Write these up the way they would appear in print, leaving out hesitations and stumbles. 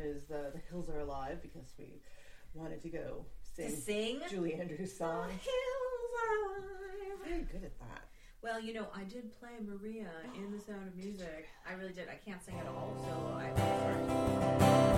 is The Hills Are Alive, because we wanted to go sing Julie Andrews' song. The Hills Are Alive. Very good at that. Well, I did play Maria in The Sound of Music. I really did. I can't sing at all, so I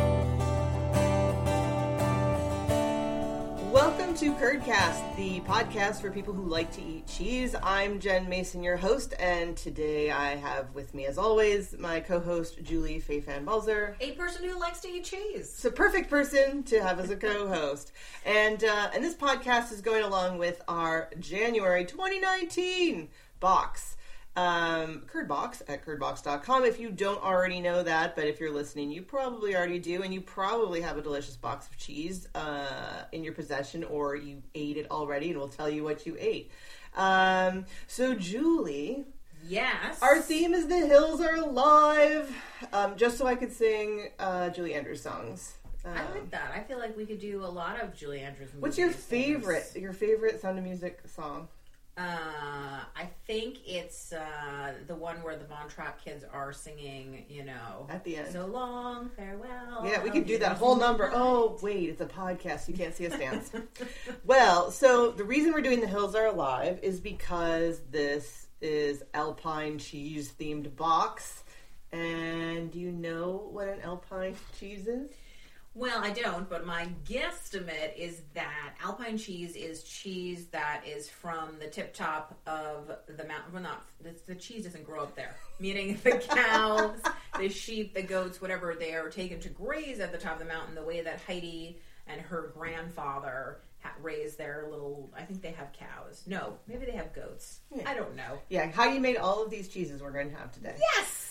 Welcome to Curdcast, the podcast for people who like to eat cheese. I'm Jen Mason, your host, and today I have with me, as always, my co-host, Julie Fei-Fan-Balzer. A person who likes to eat cheese. It's a perfect person to have as a co-host. And this podcast is going along with our January 2019 box. Curd Box at curdbox.com. If you don't already know that, but if you're listening, you probably already do, and you probably have a delicious box of cheese in your possession, or you ate it already, and we'll tell you what you ate. So, Julie. Yes. Our theme is The Hills Are Alive, just so I could sing Julie Andrews songs. I like that. I feel like we could do a lot of Julie Andrews movies. What's your favorite Sound of Music song? I think it's the one where the Von Trapp kids are singing, at the end. So long, farewell. Yeah, we could do that whole number. Oh, wait, it's a podcast. You can't see us dance. Well, so the reason we're doing The Hills Are Alive is because this is Alpine cheese themed box. And do you know what an Alpine cheese is? Well, I don't, but my guesstimate is that Alpine cheese is cheese that is from the tip top of the mountain. Well, the cheese doesn't grow up there. Meaning the cows, the sheep, the goats, whatever, they are taken to graze at the top of the mountain the way that Heidi and her grandfather raised their little, I think they have cows. No, maybe they have goats. Yeah. I don't know. Yeah, Heidi made all of these cheeses we're going to have today. Yes!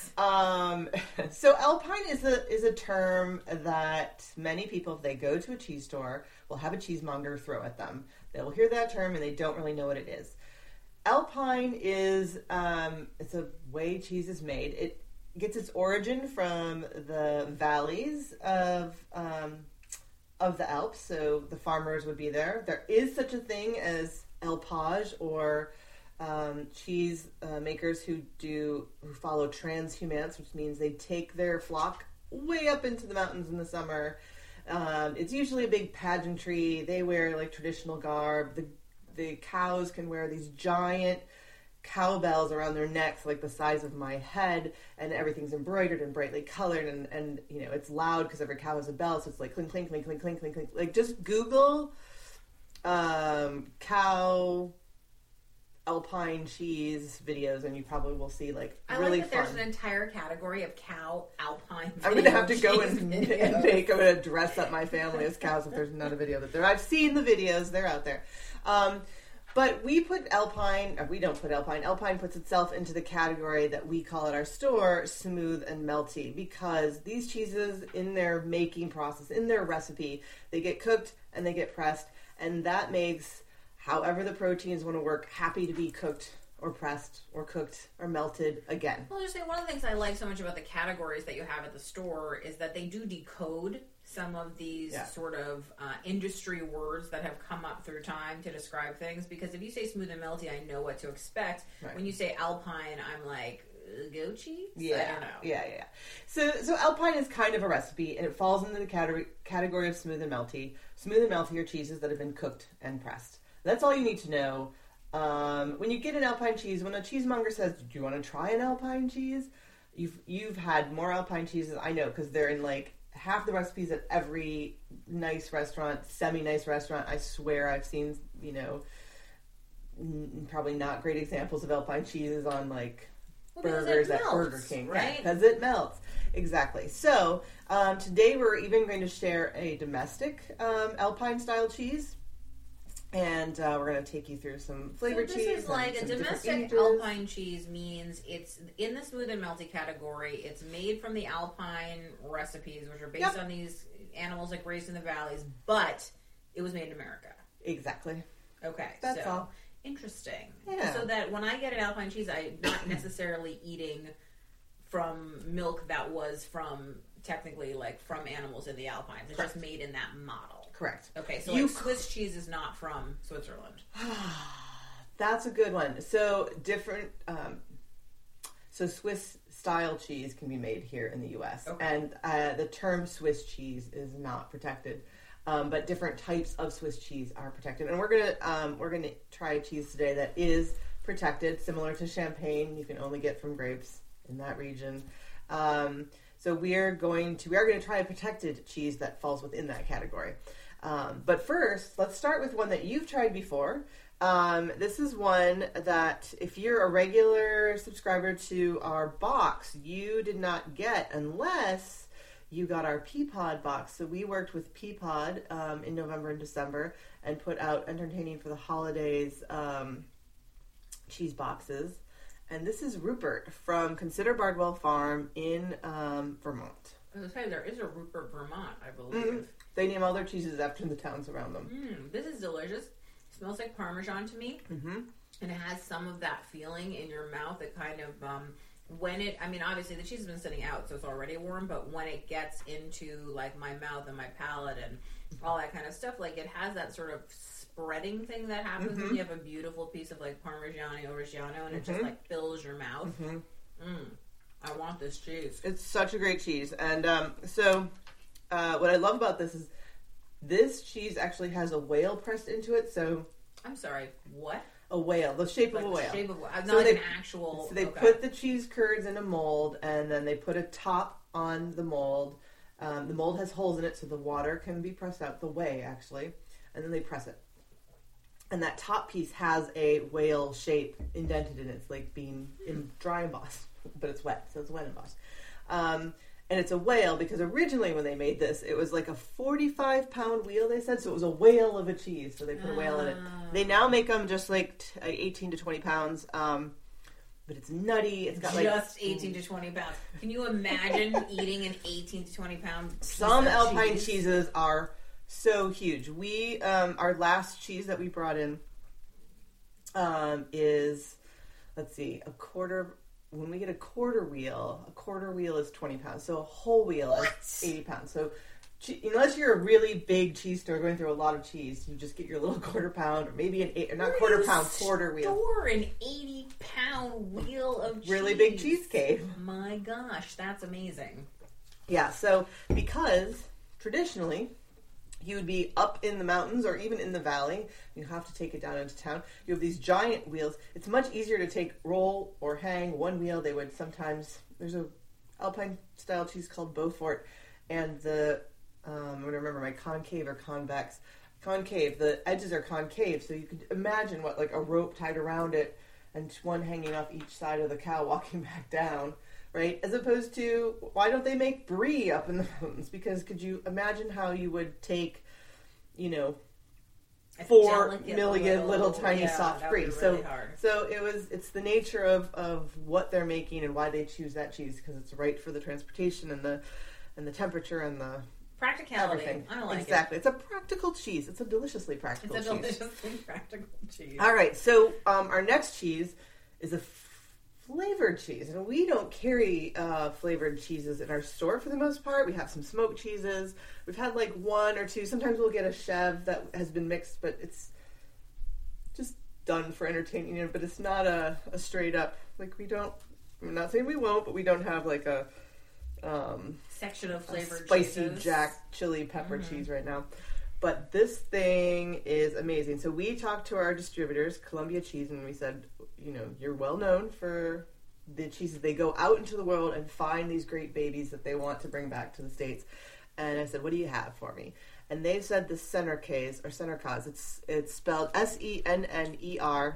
So Alpine is a term that many people, if they go to a cheese store, will have a cheesemonger throw at them. They will hear that term and they don't really know what it is. Alpine is, it's a way cheese is made. It gets its origin from the valleys of the Alps, so the farmers would be there. There is such a thing as alpage, or cheese makers who follow transhumance, which means they take their flock way up into the mountains in the summer. It's usually a big pageantry. They wear like traditional garb. The cows can wear these giant cowbells around their necks, like the size of my head, and everything's embroidered and brightly colored, and it's loud because every cow has a bell, so it's like clink, clink, clink, clink, clink, clink, clink. Like, just Google cow Alpine cheese videos, and you probably will see really fun. There's an entire category of cow Alpine videos. I'm going to have to go and I'm going to dress up my family as cows if there's not a video that there. I've seen the videos, they're out there. But we put Alpine, we don't put Alpine. Alpine puts itself into the category that we call at our store smooth and melty, because these cheeses, in their making process, in their recipe, they get cooked and they get pressed, and that makes however the proteins want to work happy to be cooked or pressed or cooked or melted again. Well, I'll just say one of the things I like so much about the categories that you have at the store is that they do decode some of these sort of industry words that have come up through time to describe things. Because if you say smooth and melty, I know what to expect. Right. When you say Alpine, I'm like, goat cheese? Yeah. I don't know. Yeah. So Alpine is kind of a recipe, and it falls into the category of smooth and melty. Smooth and melty are cheeses that have been cooked and pressed. That's all you need to know. When you get an Alpine cheese, when a cheesemonger says, "Do you want to try an Alpine cheese?" You've had more Alpine cheeses, I know, because they're in half the recipes at every nice restaurant, semi-nice restaurant. I swear I've seen, probably not great examples of Alpine cheeses on burgers at Burger King, right? Because it melts. Exactly. So today we're even going to share a domestic Alpine style cheese. And we're going to take you through some flavor cheese. So this is like a domestic Alpine cheese means it's in the smooth and melty category. It's made from the Alpine recipes, which are based on these animals raised in the valleys, but it was made in America. Exactly. Okay. That's all. Interesting. Yeah. So that when I get an Alpine cheese, I'm not necessarily eating from milk that was technically from animals in the Alpines. It's just made in that model. Correct. Okay, so Swiss cheese is not from Switzerland. That's a good one. So different. So Swiss style cheese can be made here in the U.S. Okay. And the term Swiss cheese is not protected. But different types of Swiss cheese are protected. And we're gonna try a cheese today that is protected, similar to Champagne. You can only get from grapes in that region. So we are going to try a protected cheese that falls within that category. But first, let's start with one that you've tried before. This is one that if you're a regular subscriber to our box, you did not get unless you got our Peapod box. So we worked with Peapod in November and December and put out Entertaining for the Holidays cheese boxes. And this is Rupert from Consider Bardwell Farm in Vermont. I was going to say, there is a Rupert, Vermont, I believe. Mm-hmm. They name all their cheeses after the towns around them. This is delicious. It smells like Parmesan to me. Mm-hmm. And it has some of that feeling in your mouth. It kind of, obviously the cheese has been sitting out, so it's already warm, but when it gets into, like, my mouth and my palate and all that kind of stuff, like, it has that sort of spreading thing that happens when you have a beautiful piece of, like, Parmigiano Reggiano, and it just, like, fills your mouth. I want this cheese. It's such a great cheese. And what I love about this is this cheese actually has a whale pressed into it, so... I'm sorry, what? A whale, the shape of a whale. Shape of a whale. Not So like they- an actual... So they okay. put the cheese curds in a mold, and then they put a top on the mold. The mold has holes in it, so the water can be pressed out the whey, actually. And then they press it. And that top piece has a whale shape indented in it. It's like being dry embossed, but it's wet, so it's wet embossed. And it's a whale because originally when they made this, it was like a 45-pound wheel, they said. So it was a whale of a cheese, so they put a whale in it. They now make them just like 18 to 20 pounds. But it's nutty. It's got just 18 to 20 pounds. Can you imagine eating an 18 to 20 pound piece Some of Alpine cheese? cheeses are so huge. We our last cheese that we brought in is, let's see, a quarter. When we get a quarter wheel is 20 pounds. So a whole wheel is 80 pounds. So unless you're a really big cheese store going through a lot of cheese, you just get your little quarter pound or maybe quarter wheel. Store an 80-pound wheel of cheese. Really big cheese cave. My gosh, that's amazing. Yeah, so because traditionally you would be up in the mountains or even in the valley, you have to take it down into town. You have these giant wheels. It's much easier to roll or hang one wheel. They would sometimes, there's a Alpine style cheese called Beaufort, and I'm going to remember my concave or convex. Concave, the edges are concave, so you could imagine what, like a rope tied around it and one hanging off each side of the cow walking back down, right? As opposed to, why don't they make brie up in the mountains? Because could you imagine how you would take, 4 million little tiny soft brie? Really hard. So it's the nature of what they're making and why they choose that cheese, because it's right for the transportation and the temperature and the practicality. everything. I like exactly. It's a practical cheese. It's a deliciously practical cheese. It's a deliciously practical cheese. All right. So our next cheese is a flavored cheese, and we don't carry flavored cheeses in our store for the most part. We have some smoked cheeses. We've had like 1 or 2. Sometimes we'll get a chev that has been mixed, but it's just done for entertaining. But it's not a straight up, like, we don't. I'm not saying we won't, but we don't have like a section of flavored spicy cheeses. jack chili pepper cheese right now. But this thing is amazing. So we talked to our distributors, Columbia Cheese, and we said, you're well known for the cheeses. They go out into the world and find these great babies that they want to bring back to the States. And I said, what do you have for me? And they said the Sennerkäse, or Sennerkäse. It's spelled Sennerkase.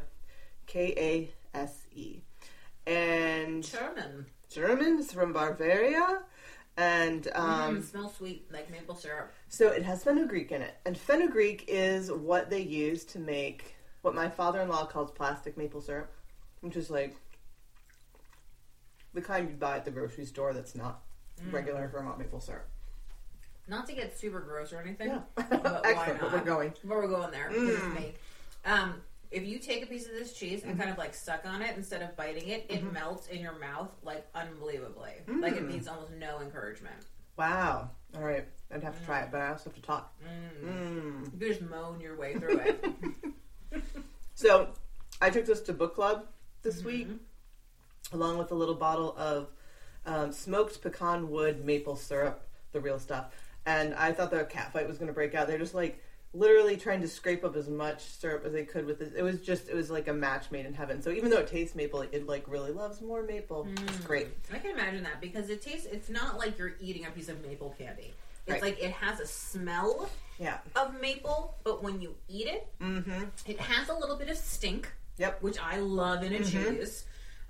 And German. It's from Bavaria. And smells sweet, like maple syrup. so it has fenugreek in it. And fenugreek is what they use to make what my father-in-law calls plastic maple syrup, which is like the kind you buy at the grocery store that's not regular Vermont maple syrup. Not to get super gross or anything. Yeah. But Excellent, why not? but we're going. But we're going there. Me. If you take a piece of this cheese and kind of like suck on it instead of biting it, it melts in your mouth like unbelievably. Like it needs almost no encouragement. Wow. All right. I'd have to try it, but I also have to talk. You just moan your way through it. So I took this to book club this week. along with a little bottle of smoked pecan wood maple syrup, the real stuff. And I thought the cat fight was going to break out. They're just like literally trying to scrape up as much syrup as they could with this. It was like a match made in heaven. So even though it tastes maple, it like really loves more maple. It's great. I can imagine that because it's not like you're eating a piece of maple candy. It's like it has a smell of maple, but when you eat it, it has a little bit of stink, which I love in a cheese.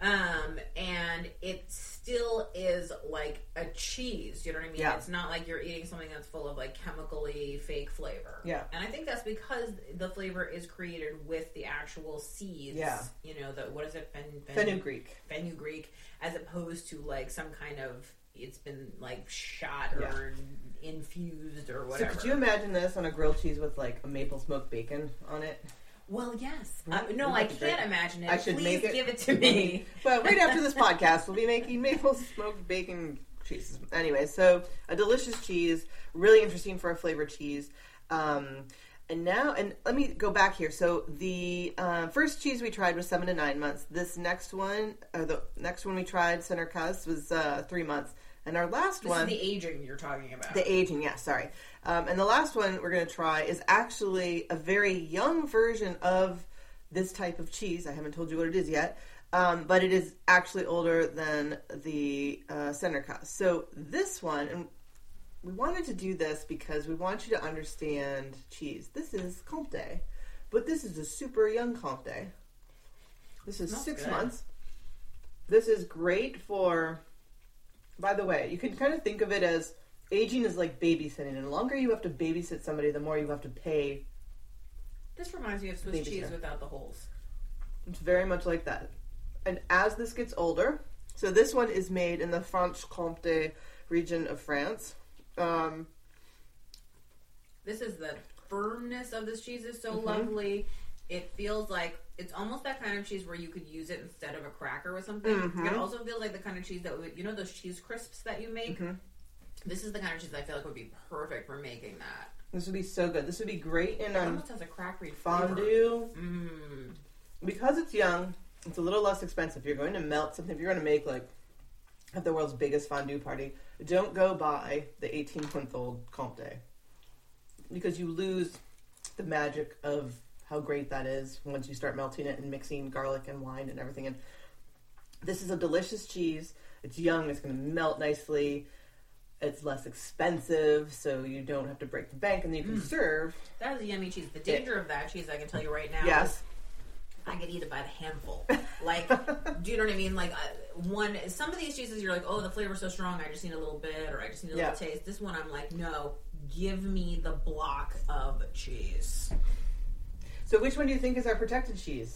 And it still is like a cheese, you know what I mean? It's not like you're eating something that's full of like chemically fake flavor. And I think that's because the flavor is created with the actual seeds. You know, what is it? Fenugreek. Fenugreek, as opposed to like some kind of, it's been like shot or infused or whatever. So could you imagine this on a grilled cheese with like a maple smoked bacon on it? Well, yes. No, I can't imagine it. I should Please make it. give it to me. Well, right after this podcast, we'll be making maple smoked bacon cheeses. Anyway, so a delicious cheese, really interesting for a flavored cheese. And let me go back here. So the first cheese we tried was 7 to 9 months. This next one, the next one we tried, Center Cus, was 3 months. And our last one... This is the aging you're talking about. The aging, yeah, sorry. And the last one we're going to try is actually a very young version of this type of cheese. I haven't told you what it is yet. But it is actually older than the Center Cus. So this one, and we wanted to do this because we want you to understand cheese. This is Comté, but this is a super young Comté. This is 6 months. This is great for... By the way, you can kind of think of it as aging is like babysitting. And the longer you have to babysit somebody, the more you have to pay. This reminds me of Swiss cheese without the holes. It's very much like that. And as this gets older, so this one is made in the Franche-Comté region of France. This is the firmness of this cheese is so lovely. It feels like it's almost that kind of cheese where you could use it instead of a cracker with something. It also feels like the kind of cheese that would, you know, those cheese crisps that you make. This is the kind of cheese I feel like would be perfect for making that. This would be so good. This would be great in it almost has a crackery fondue. Because it's young, it's a little less expensive. You're going to melt something. If you're going to make like have the world's biggest fondue party, don't go buy the 18-month-old Comté because you lose the magic of how great that is once you start melting it and mixing garlic and wine and everything. And this is a delicious cheese. It's young. It's going to melt nicely. It's less expensive, so you don't have to break the bank, and then you can serve. That is a yummy cheese. The danger of that cheese, I can tell you right now. Yes. I could eat it by the handful. Like, do you know what I mean? Like, some of these cheeses, you're like, oh, the flavor's so strong, I just need a little bit, or I just need a little taste. This one, I'm like, no, give me the block of cheese. So which one do you think is our protected cheese?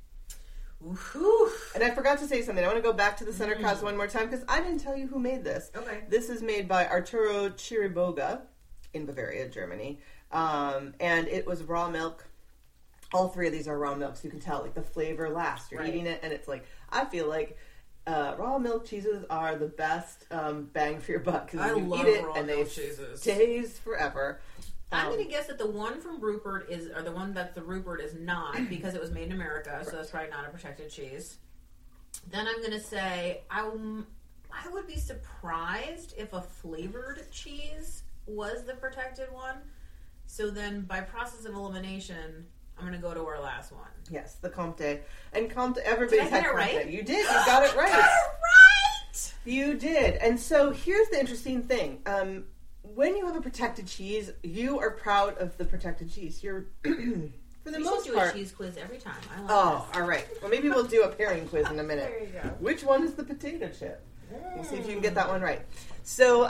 Woo-hoo. And I forgot to say something. I want to go back to the Center Cus one more time because I didn't tell you who made this. Okay. This is made by Arturo Chiriboga in Bavaria, Germany. And it was raw milk. All three of these are raw milk, so you can tell like the flavor lasts. You're eating it, and it's like, I feel like raw milk cheeses are the best bang for your buck because you eat it and they stays forever. I'm going to guess that the one from Rupert or the one that the Rupert is not, because it was made in America, so that's probably not a protected cheese. Then I'm going to say, I would be surprised if a flavored cheese was the protected one. So then, by process of elimination, I'm going to go to our last one. Yes, the Comté. And Comté, everybody's had Comté. Right? You did. You got it right. Right! You did. And so here's the interesting thing. When you have a protected cheese, you are proud of the protected cheese. You're, for the most part, part, do a cheese quiz every time. I like all right. Well, maybe we'll do a pairing quiz in a minute. There you go. Which one is the potato chip? We'll see if you can get that one right. So,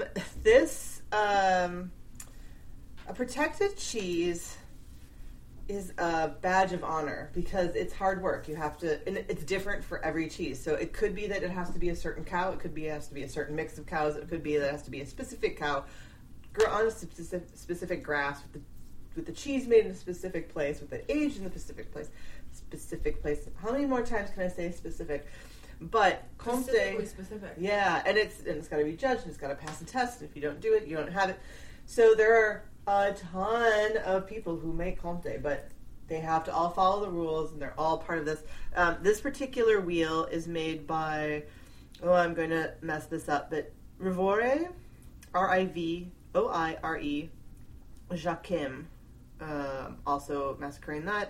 a protected cheese is a badge of honor because it's hard work. You have to, and it's different for every cheese. So it could be that it has to be a certain cow. It could be it has to be a certain mix of cows. It could be that it has to be a specific cow on a specific grass with the cheese made in a specific place, with the age in the specific place. How many more times can I say specific? But Comté, specific. Yeah, and it's got to be judged and it's got to pass a test. And if you don't do it, you don't have it. So there are a ton of people who make Comté, but They have to all follow the rules, and they're all part of this. This particular wheel is made by, I'm going to mess this up, but Rivore, Rivoire, Jacquemin, also massacring that,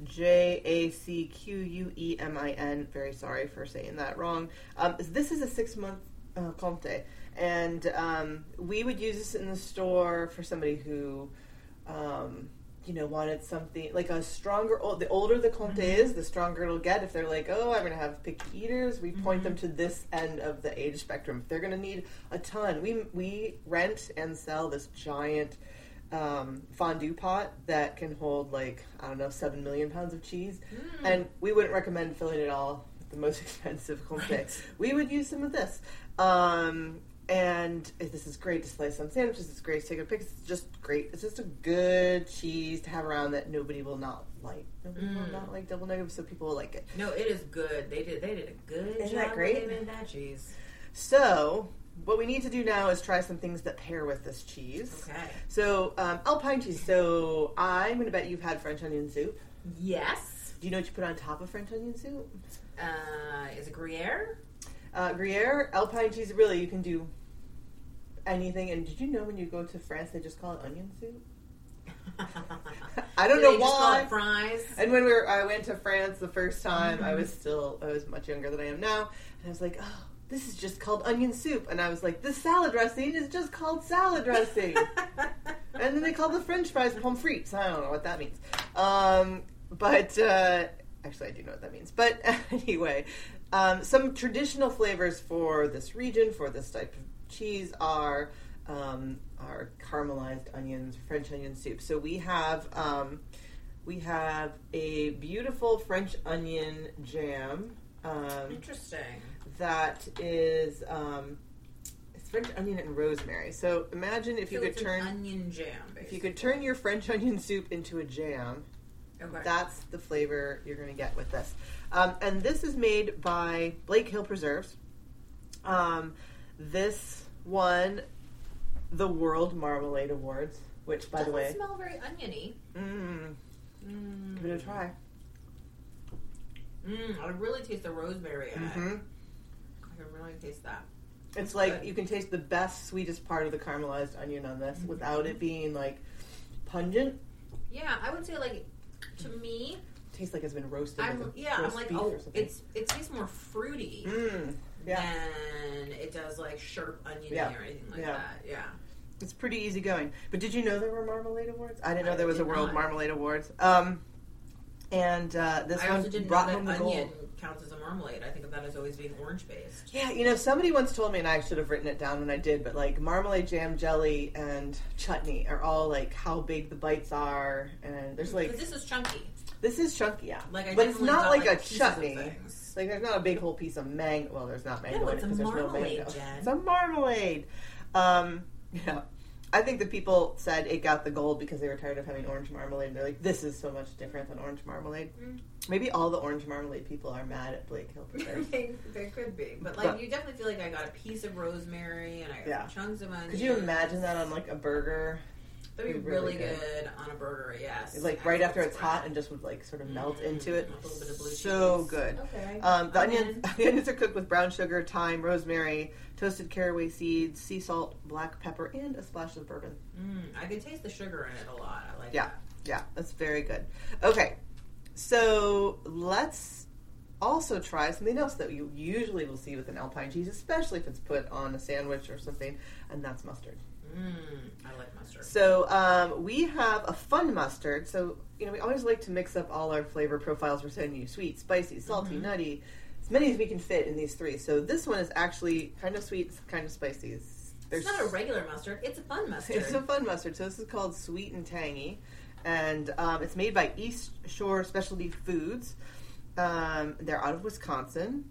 Jacquemin, very sorry for saying that wrong. This is a 6-month Comté, and we would use this in the store for somebody who wanted something like a stronger. The older the Comté is, the stronger it'll get. If they're like, I'm going to have picky eaters, we point them to this end of the age spectrum. If they're going to need a ton, we rent and sell this giant fondue pot that can hold 7 million pounds of cheese, and we wouldn't recommend filling it all with the most expensive Comté. Right. We would use some of this. And this is great to slice on sandwiches. It's great to take a pic. It's just great. It's just a good cheese to have around that nobody will not like. Nobody will not like double negative, so people will like it. No, it is good. They did a good job. Isn't that great? With that cheese. So what we need to do now is try some things that pair with this cheese. Okay. So Alpine cheese. So I'm going to bet you've had French onion soup. Yes. Do you know what you put on top of French onion soup? Is it Gruyere? Gruyere, Alpine cheese, really, you can do anything. And did you know when you go to France, they just call it onion soup? I don't know why. Just call it fries. And when I went to France the first time, I was much younger than I am now, and I was like, this is just called onion soup. And I was like, this salad dressing is just called salad dressing. And then they call the French fries pommes frites. I don't know what that means. Actually, I do know what that means. But anyway, some traditional flavors for this region, for this type of cheese, are caramelized onions, French onion soup. So we have a beautiful French onion jam. Interesting. That is it's French onion and rosemary. So imagine if you could turn onion jam. Basically. If you could turn your French onion soup into a jam. Okay. That's the flavor you're going to get with this. And this is made by Blake Hill Preserves. This won the World Marmalade Awards, which, by the way... Doesn't smell very oniony. Give it a try. I really taste the rosemary in it. I can really taste that. It's like, you can taste the best, sweetest part of the caramelized onion on this without it being, pungent. Yeah, I would say, to me... Tastes like it's been roasted. I'm like, it tastes more fruity than it does sharp oniony or anything like that. Yeah. It's pretty easy going. But did you know there were Marmalade Awards? I didn't know there was a World Marmalade Awards. And this one brought home the gold. Onion counts as a marmalade. I think of that as always being orange based. Yeah, somebody once told me, and I should have written it down when I did, but marmalade, jam, jelly, and chutney are all how big the bites are, and there's But this is chunky. This is chunky, yeah. But it's not like a chutney. There's not a big whole piece of mango. Well, there's not mango in it because there's no mango. Jen. It's a marmalade. Yeah. I think the people said it got the gold because they were tired of having orange marmalade. And they're like, this is so much different than orange marmalade. Maybe all the orange marmalade people are mad at Blake Hill Preserves. They could be. But, you definitely feel like I got a piece of rosemary and I got chunks of onion. Could you imagine that on, a burger? That'd be really good on a burger, yes. It's right after it's hot and just would sort of melt into it. A little bit of blue cheese. So good. Okay. The onions are cooked with brown sugar, thyme, rosemary, toasted caraway seeds, sea salt, black pepper, and a splash of bourbon. I can taste the sugar in it a lot. I like that. Yeah, that's very good. Okay, so let's also try something else that you usually will see with an Alpine cheese, especially if it's put on a sandwich or something, and that's mustard. I like mustard. So we have a fun mustard. So, we always like to mix up all our flavor profiles. We're sending you sweet, spicy, salty, nutty, as many as we can fit in these three. So this one is actually kind of sweet, kind of spicy. It's not a regular mustard. It's a fun mustard. It's a fun mustard. So this is called Sweet and Tangy. And it's made by East Shore Specialty Foods. They're out of Wisconsin.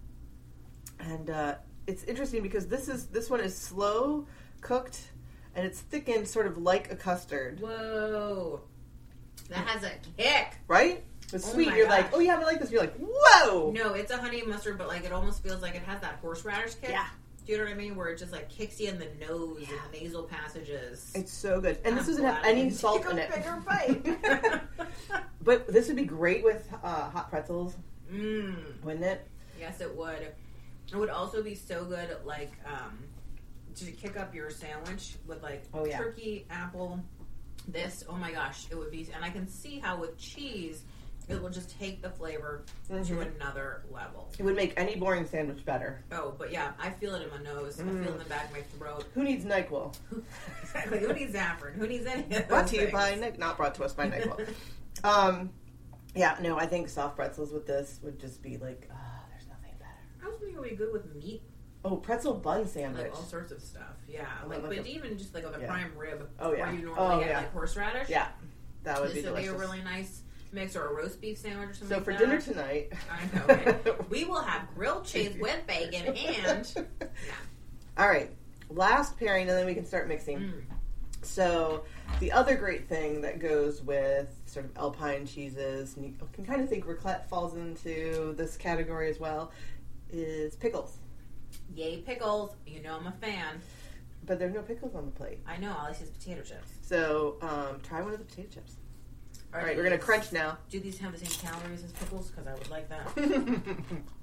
And it's interesting because this one is slow cooked, and it's thickened sort of like a custard. Whoa. That has a kick. Right? It's sweet. You're gosh. Like, oh yeah, I like this. You're like, whoa! No, it's a honey mustard, but it almost feels like it has that horseradish kick. Yeah. Do you know what I mean? Where it just kicks you in the nose and nasal passages. It's so good. And this doesn't have any salt in it. Bigger bite. But this would be great with hot pretzels, wouldn't it? Yes, it would. It would also be so good, like, to kick up your sandwich with, like, turkey, apple, this. Oh, my gosh. It would be... And I can see how with cheese, it will just take the flavor to another level. It would make any boring sandwich better. Oh, but yeah, I feel it in my nose. I feel it in the back of my throat. Who needs NyQuil? Exactly. Who needs Zafran? Who needs any of those Brought to you things? by not brought to us by NyQuil. Yeah, no, I think soft pretzels with this would just be like, there's nothing better. I was thinking it would be good with meat. Oh, pretzel bun sandwich. Like all sorts of stuff. Yeah. Like But even just like with a prime rib. Oh, yeah. Where you normally get like horseradish. Yeah. That would be This would delicious. be a really nice mix, or a roast beef sandwich or something So for like dinner that. tonight... I know, right? We will have grilled cheese with bacon and... Yeah. All right. Last pairing, and then we can start mixing. So the other great thing that goes with sort of alpine cheeses, and you can kind of think raclette falls into this category as well, is pickles. Yay, pickles. You know I'm a fan. But there's no pickles on the plate. I know. All I see is potato chips. So try one of the potato chips. All right, we're going to crunch now. Do these have the same calories as pickles? Because I would like that.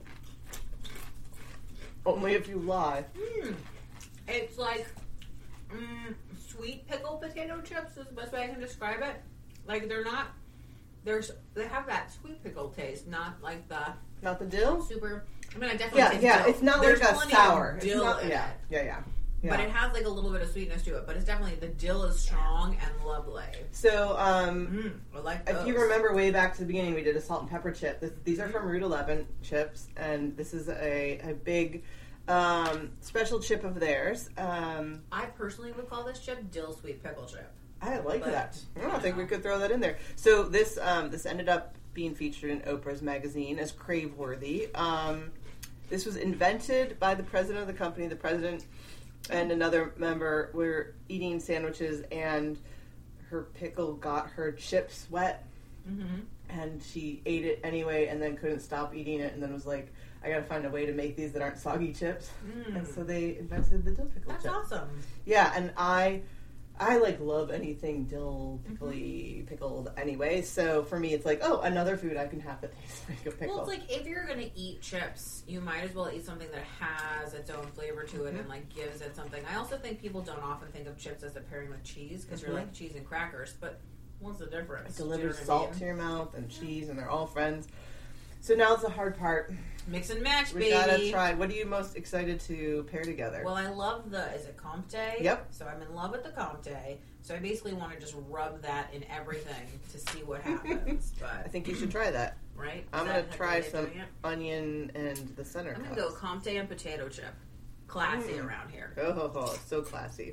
Only if you lie. It's like sweet pickle potato chips is the best way I can describe it. Like they have that sweet pickle taste, not like the Not the dill? super. I mean, I definitely taste dill. It's not There's like a plenty sour. of dill in it. Yeah. But it has like a little bit of sweetness to it. But it's definitely, the dill is strong and lovely. So, I like those. if you remember way back to the beginning, we did a salt and pepper chip. These are from Route 11 chips, and this is a big special chip of theirs. I personally would call this chip dill sweet pickle chip. I like But, that. I don't think we could throw that in there. So this ended up being featured in Oprah's magazine as crave-worthy. This was invented by the president of the company. The president and another member were eating sandwiches, and her pickle got her chips wet, and she ate it anyway, and then couldn't stop eating it, and then was like, I gotta find a way to make these that aren't soggy chips. And so they invented the dill pickle chip. That's awesome. Yeah, and I like love anything dill pickly pickled anyway. So for me, it's like, oh, another food I can have that tastes like a pickle. Well, it's like if you're gonna eat chips, you might as well eat something that has its own flavor to it and like gives it something. I also think people don't often think of chips as a pairing with cheese because you're like cheese and crackers, but what's the difference? It delivers Do you know what I salt mean? to your mouth and cheese, and they're all friends. So now it's the hard part. Mix and match, We baby. gotta try. What are you most excited to pair together? Well, I love is it Comte? Yep. So I'm in love with the Comte. So I basically want to just rub that in everything to see what happens. I But think you should try that. right? I'm Is gonna that try how they're some doing it? onion and the center. I'm gonna go Comte and potato chip. Classy around here. Oh, so classy.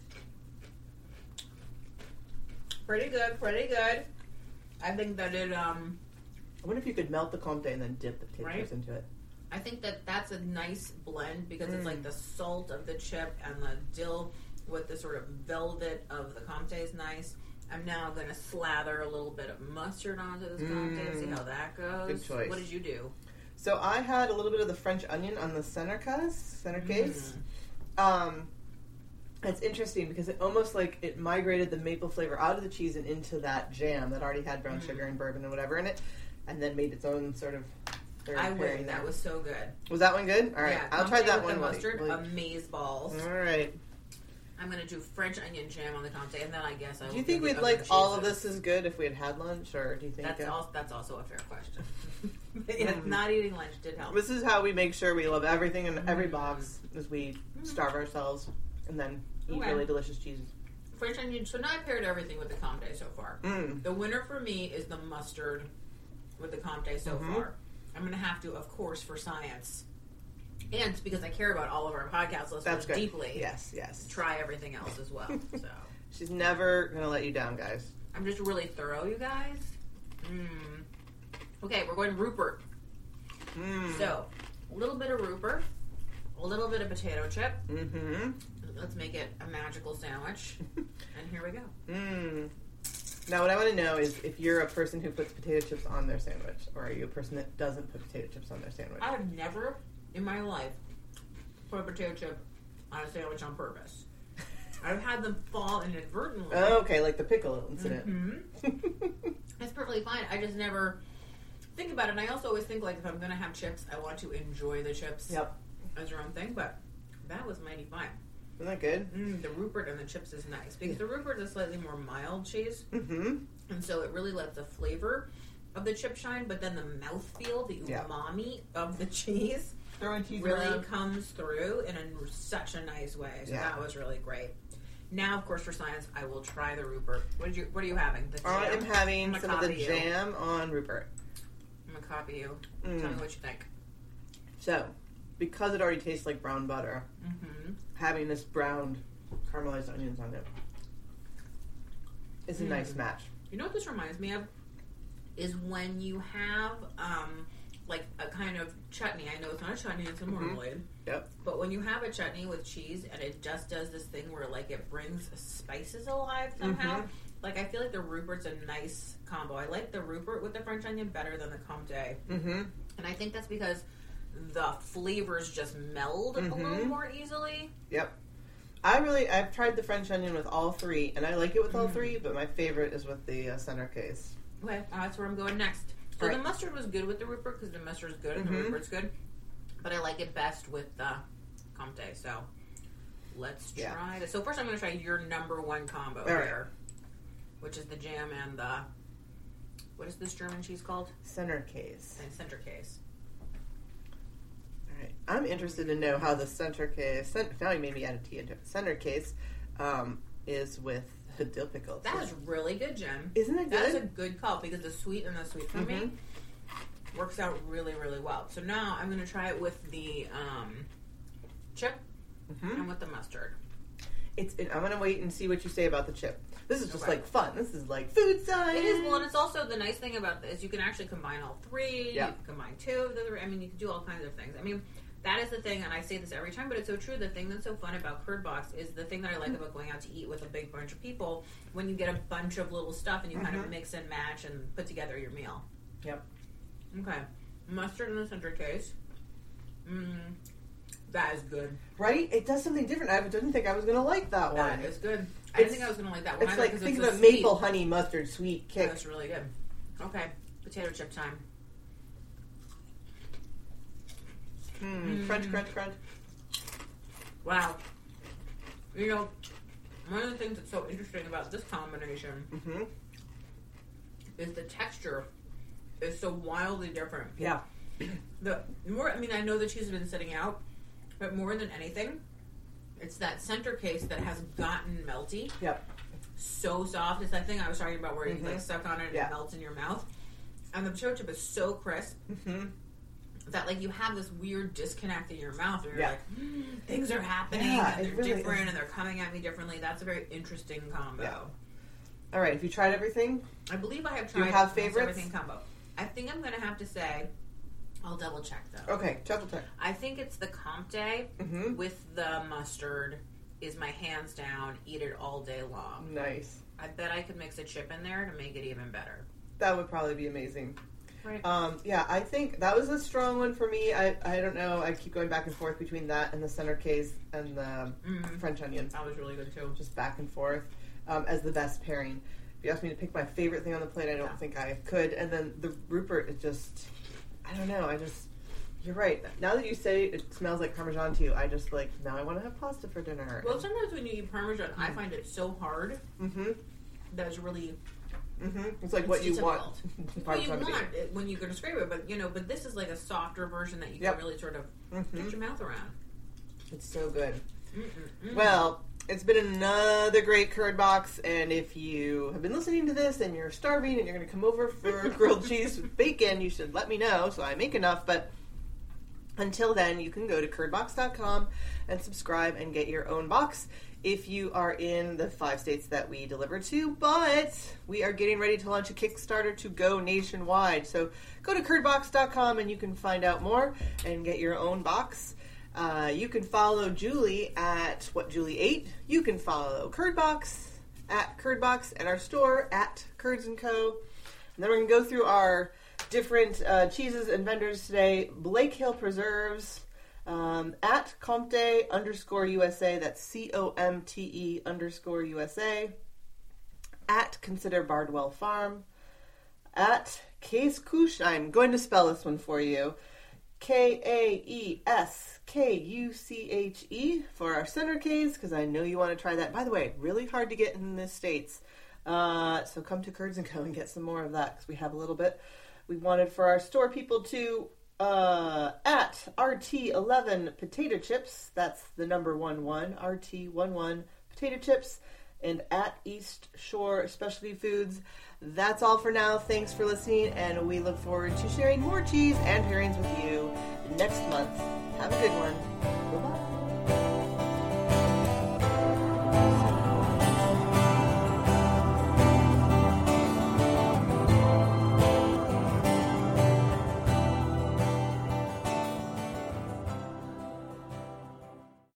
Pretty good, pretty good. I think that it I wonder if you could melt the Comte and then dip the potato Right. chips into it. I think that's a nice blend because it's like the salt of the chip and the dill with the sort of velvet of the Comte is nice. I'm now going to slather a little bit of mustard onto this Comte and see how that goes. Good choice. What did you do? So I had a little bit of the French onion on the center case. It's interesting because it almost like it migrated the maple flavor out of the cheese and into that jam that already had brown sugar and bourbon and whatever in it, and then made its own sort of third I pairing would. there. That was so good. Was that one good? All right, Yeah, I'll try Comte that with one. the while mustard, you- amaze balls. All right. I'm going to do French onion jam on the Comte, and then I guess I will Do you think do the we'd other like all of cheeses. this as good if we had had lunch, or do you think That's also a fair question. Yeah, not eating lunch did help. this is how we make sure we love everything in every box as we starve ourselves and then eat Okay. really delicious cheeses? French onion. So now I paired everything with the Comte so far. The winner for me is the mustard with the Comte so far. I'm going to have to, of course, for science, and because I care about all of our podcast listeners That's good. deeply, Yes. try everything else as well. So She's never gonna let you down, guys. I'm just really thorough, you guys. Okay, we're going Rupert. So a little bit of Rupert, a little bit of potato chip. Let's make it a magical sandwich. And here we go. Now, what I want to know is if you're a person who puts potato chips on their sandwich, or are you a person that doesn't put potato chips on their sandwich? I have never in my life put a potato chip on a sandwich on purpose. I've had them fall inadvertently. Oh, okay, like the pickle incident. Mm-hmm. It's perfectly fine. I just never think about it. And I also always think, like, if I'm going to have chips, I want to enjoy the chips as your own thing. But that was mighty fine. Isn't that good? The Rupert and the chips is nice. Because the Rupert is a slightly more mild cheese. Mm-hmm. And so it really lets the flavor of the chip shine. But then the mouthfeel, the umami of the cheese Throwing cheese really around. comes through in such a nice way. So that was really great. Now, of course, for science, I will try the Rupert. What are you having? The jam? I am having I'm some of the copy you. jam on Rupert. I'm going to copy you. Tell me what you think. So, because it already tastes like brown butter, having this browned caramelized onions on it is a nice match. You know what this reminds me of? Is when you have like a kind of chutney. I know it's not a chutney, it's a marmalade. Yep. But when you have a chutney with cheese and it just does this thing where like it brings spices alive somehow. Like I feel like the Rupert's a nice combo. I like the Rupert with the French onion better than the Comté. And I think that's because the flavors just meld a little more easily. Yep. I've tried the French onion with all three, and I like it with all three, but my favorite is with the center case. Okay, that's where I'm going next. So the mustard was good with the Rupert because the mustard is good and the Rupert's good. But I like it best with the Comté. So let's try this. So first I'm going to try your number one combo here, which is the jam and the, what is this German cheese called? Center case. And center case. All right. I'm interested to know how the center case, now you made me add a T into it. Center case is with dill pickles. That is really good, Jen. Isn't it good? That is a good call because the sweet and the sweet from me works out really, really well. So now I'm going to try it with the chip and with the mustard. I'm going to wait and see what you say about the chip. This is just like fun. This is like food science. It is. Well, and it's also the nice thing about this. You can actually combine all three. You can combine two of the three. I mean, you can do all kinds of things. I mean, that is the thing, and I say this every time, but it's so true. The thing that's so fun about Curd Box is the thing that I like about going out to eat with a big bunch of people, when you get a bunch of little stuff and you kind of mix and match and put together your meal. Yep. Okay. Mustard in the center case. That is good. Right? It does something different. I didn't think I was going to like that one. That is good. I didn't think I was going to like that one. It's like, think of a maple honey mustard sweet kick. That's really good. Okay. Potato chip time. Crunch, crunch, crunch. Wow. You know, one of the things that's so interesting about this combination is the texture is so wildly different. Yeah. I know the cheese has been sitting out, but more than anything, it's that center case that has gotten melty. Yep. So soft. It's that thing I was talking about where you like suck on it and it melts in your mouth. And the potato chip is so crisp. That like you have this weird disconnect in your mouth where you're like, things are happening and they're really different and they're coming at me differently. That's a very interesting combo. Yeah. All right, have you tried everything? I believe I have tried. Do you have favorites? Everything combo. I think I'm going to have to say, I'll double check though. Okay, double check. I think it's the Comté with the mustard is my hands down. Eat it all day long. Nice. I bet I could mix a chip in there to make it even better. That would probably be amazing. Right. I think that was a strong one for me. I don't know. I keep going back and forth between that and the center case and the French onions. That was really good too. Just back and forth as the best pairing. If you ask me to pick my favorite thing on the plate, I don't think I could. And then the Rupert is just, I don't know. You're right. Now that you say it smells like Parmesan to you, I just now I want to have pasta for dinner. Well, sometimes when you eat Parmesan, I find it so hard that it's really... It's like what you want. What you want when you go to scrape it, but this is like a softer version that you can really sort of get your mouth around. It's so good. Well, it's been another great Curd Box, and if you have been listening to this and you're starving and you're going to come over for grilled cheese with bacon, you should let me know so I make enough. But until then, you can go to curdbox.com and subscribe and get your own box if you are in the 5 states that we deliver to, but we are getting ready to launch a Kickstarter to go nationwide. So go to curdbox.com and you can find out more and get your own box. You can follow Julie at Julie ate. You can follow Curdbox at Curdbox and our store at Curds & Co. And then we're going to go through our different cheeses and vendors today. Blake Hill Preserves. At Comte_USA, that's COMTE_USA. At Consider Bardwell Farm. At Käsekuchen, I'm going to spell this one for you. KAESKUCHE for our center K's, because I know you want to try that. By the way, really hard to get in the States. So come to Curds & Co. and get some more of that, because we have a little bit. We wanted for our store people to, at RT11 Potato Chips, that's the number 11, RT11 Potato Chips, and at East Shore Specialty Foods. That's all for now. Thanks for listening, and we look forward to sharing more cheese and pairings with you next month. Have a good one.